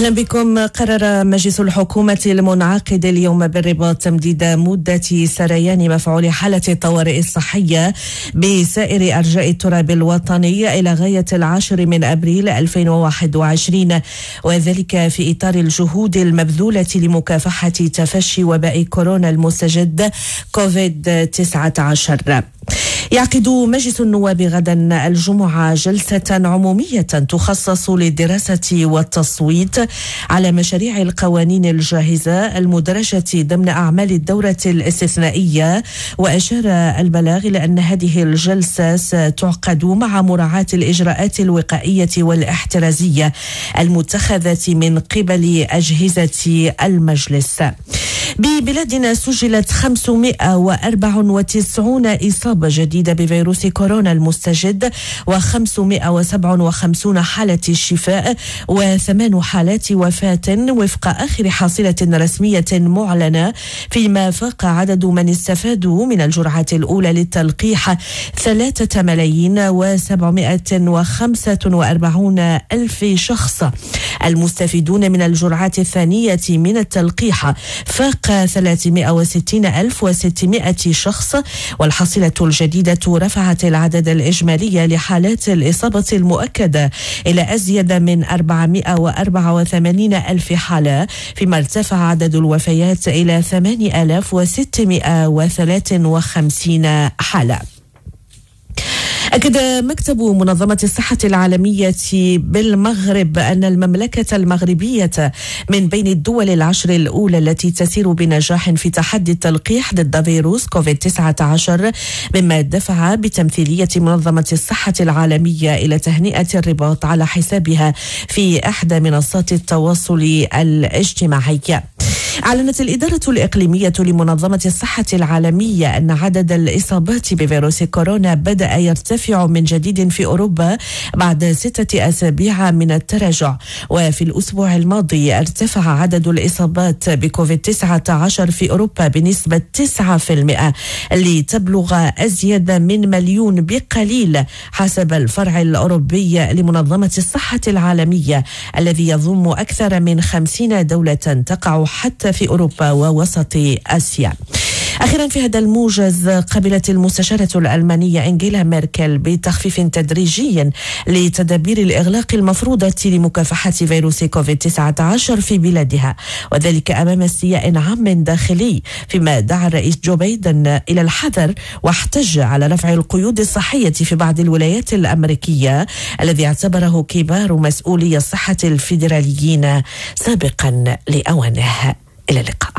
أهلا بكم. قرر مجلس الحكومة المنعقد اليوم بالرباط تمديد مدة سريان مفعول حالة الطوارئ الصحية بسائر أرجاء التراب الوطني إلى غاية 10 من أبريل 2021، وذلك في إطار الجهود المبذولة لمكافحة تفشي وباء كورونا المستجد كوفيد-19. يعقد مجلس النواب غدا الجمعة جلسة عمومية تخصص للدراسة والتصويت على مشاريع القوانين الجاهزة المدرجة ضمن أعمال الدورة الاستثنائية. وأشار البلاغ إلى أن هذه الجلسة ستعقد مع مراعاة الإجراءات الوقائية والاحترازية المتخذة من قبل أجهزة المجلس. ببلادنا سجلت 594 إصابة جديدة بفيروس كورونا المستجد و557 حالة شفاء و8 حالات وفاة وفق آخر حاصلة رسمية معلنة، فيما فاق عدد من استفادوا من الجرعة الأولى للتلقيح 3,745,000 شخص. المستفيدون من الجرعات الثانية من التلقيح فاق 360,600 شخص، والحصيلة الجديدة رفعت العدد الإجمالي لحالات الإصابة المؤكدة إلى أزيد من 484,000 حالة، فيما ارتفع عدد الوفيات إلى 8,653 حالة. أكد مكتب منظمة الصحة العالمية بالمغرب أن المملكة المغربية من بين الدول العشر الأولى التي تسير بنجاح في تحدي التلقيح ضد فيروس كوفيد-19، مما دفع بتمثيلية منظمة الصحة العالمية إلى تهنئة الرباط على حسابها في إحدى منصات التواصل الاجتماعي. أعلنت الإدارة الإقليمية لمنظمة الصحة العالمية أن عدد الإصابات بفيروس كورونا بدأ يرتفع من جديد في أوروبا بعد 6 أسابيع من التراجع. وفي الأسبوع الماضي ارتفع عدد الإصابات بكوفيد-19 في أوروبا بنسبة 9% لتبلغ أزيد من 1,000,000 بقليل، حسب الفرع الأوروبي لمنظمة الصحة العالمية الذي يضم أكثر من 50 دولة تقع حتى في أوروبا ووسط آسيا. أخيرا في هذا الموجز، قبلت المستشارة الألمانية أنجيلا ميركل بتخفيف تدريجي لتدابير الإغلاق المفروضة لمكافحة فيروس كوفيد-19 في بلادها، وذلك أمام استياء عام داخلي، فيما دعا الرئيس جو بايدن إلى الحذر واحتج على رفع القيود الصحية في بعض الولايات الأمريكية الذي اعتبره كبار مسؤولي الصحة الفيدراليين سابقا لأوانه. إلى اللقاء.